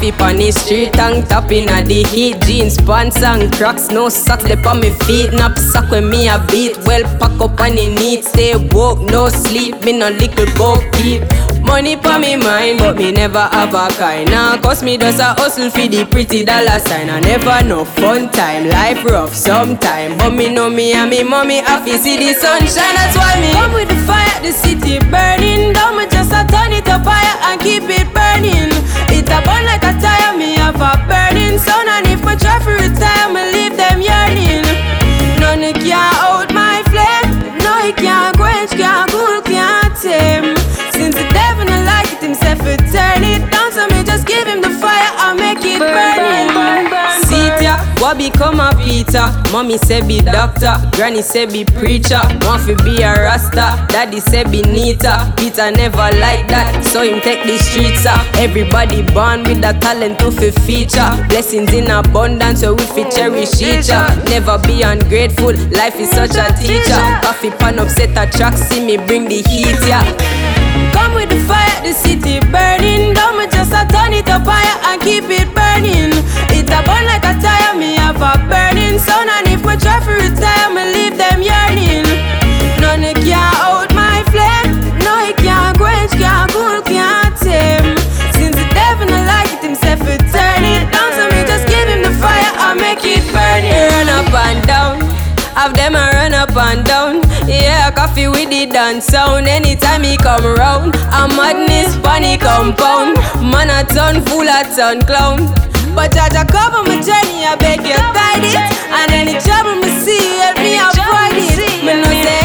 Coffee on the street, tongue tapping at the heat. Jeans, pants and cracks, no socks left on me feet. Knapsack when me a beat, well pack up on the neat. Stay woke, no sleep, me no little boat keep. Money pa me mind, but me never have a kind. Nah, cause me does a hustle for the pretty dollar sign. I never no fun time, life rough sometime. But me know me and me mommy happy see the sunshine. That's why me come with the fire, the city burning down. Me just a turn it up higher and keep it burning. It a burn like a tire, me have a burning sun. And if me try to retire, me leave them yearning. None can out my flame, no it can't quench, can't cool, can't tame. Since the devil don't like it himself, he turn it down. So me just give him the fire and make it burning. See ya, what become a Peter? Mommy say be doctor, granny say be preacher. Want fi be a rasta, daddy say be neater. Peter never like that, so him take the streets. Everybody born with a talent to fi feature. Blessings in abundance, so we fi cherish each other. Never be ungrateful, life is such a teacher. Coffee pan upset a track, see me bring the heat, yeah. Come with the fire, the city burning down. Me just a turn it up higher and keep it burning. It a burn like a tire, me have a burning sun. And if me try to retire, me leave them yearning. None can out my flame, no it can't quench, can't cool, can't tame. Since the devil don't like it himself, he turn it down. So me just give him the fire and make it burning. Run up and down, have them a run up and down. Yeah, coffee with the dance sound. Anytime he come round, a madness panic compound. Man a ton full a ton clown. But Jaja cover my journey, I beg you guide it. And any trouble me see, help me avoid it. Me no say